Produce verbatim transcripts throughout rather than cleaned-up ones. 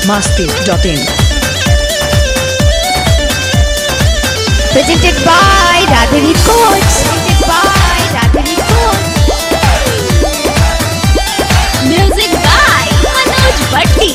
masti dot in. Presented by Radhini Coach. Presented by Radhini Coach. Music by Manoj Bhatti.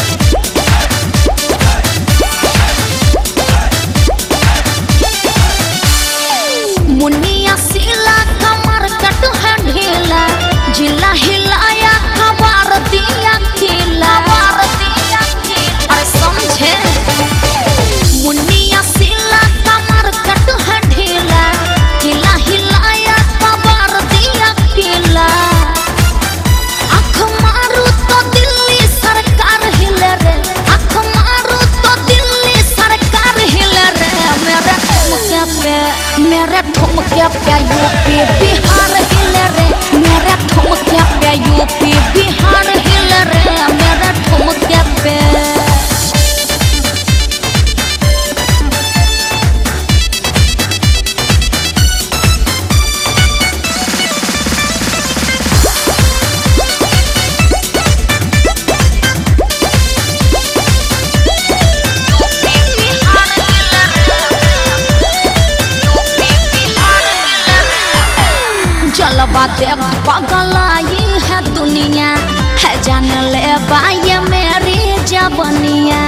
मुन्निया सीला कमर कट है ढीला जिला हिलाया खबर दिया खिला अरे समझे मुन्निया सीला कमर कट है ढीला जिला हिलाया खबर दिया खिला आँख मारू तो दिल्ली सरकार हिले रे आँख मारू तो दिल्ली सरकार हिले रे मेरे ठुमके पे मेरे ठुमके पे यूपी बिहार हिले रे मेरे ठुमके पे यूपी बिहार हिले रे मेरे ठुमके पे जलवा देख पगलाई है दुनिया है जान ले ये मेरी जबनिया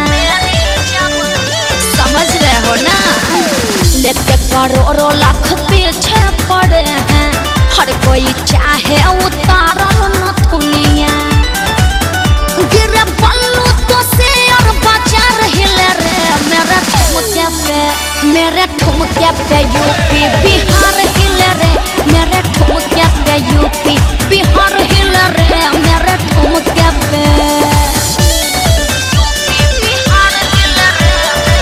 समझ रहे हो ना लेते करोड़ों लाख पीछे पड़े हैं हर कोई चाहे उतारल न दुनिया गिरे पल्लू तो से और बाजार हिले रे मेरे ठुमके पे मेरे ठुमके पे यूपी बिहार हिले रे मेरे ठुमके पे यूपी बिहार हिले रे मेरे ठुमके पे बिहार हिले रे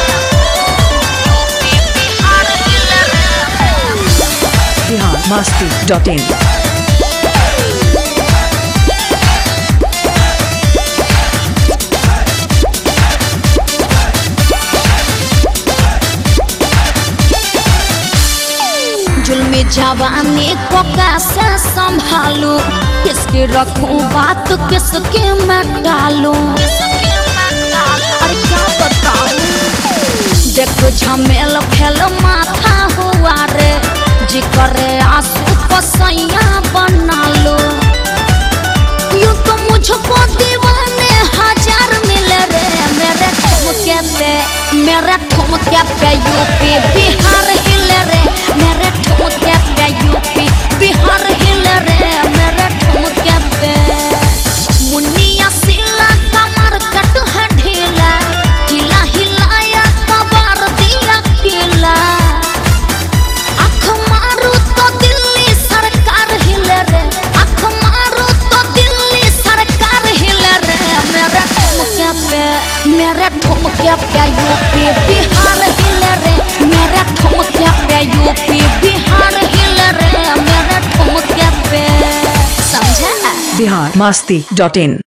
बिहार हिले रे Bihar masti dot in. जुल्मी जवानी को कैसे संभालू किसकी रखूं बात किसके मैं डालूं अरे क्या बताऊं देखो झमेल फैल माथा हुआ रे जी करे आंसू को सैया बना लो यूं तो मुझको दीवाने हजार मिले रे मेरे ठुमके पे मेरे ठुमके पे यूपी बिहार हिले रे मेरे ठुमके पे यूपी बिहार हिले रे मेरे ठुमके पे मुन्निया सीला कमर कट है ढीला जिला हिलाया खबर दिया खिला आँख मारू तो दिल्ली सरकार हिले रे आँख मारू तो दिल्ली सरकार हिले रे मेरे ठुमके पे मेरे ठुमके पे यूपी बिहार हिले रे मेरे ठुमके पे यूपी बिहार हिले रे मेरे ठुमके पे समझा Bihar masti dot in.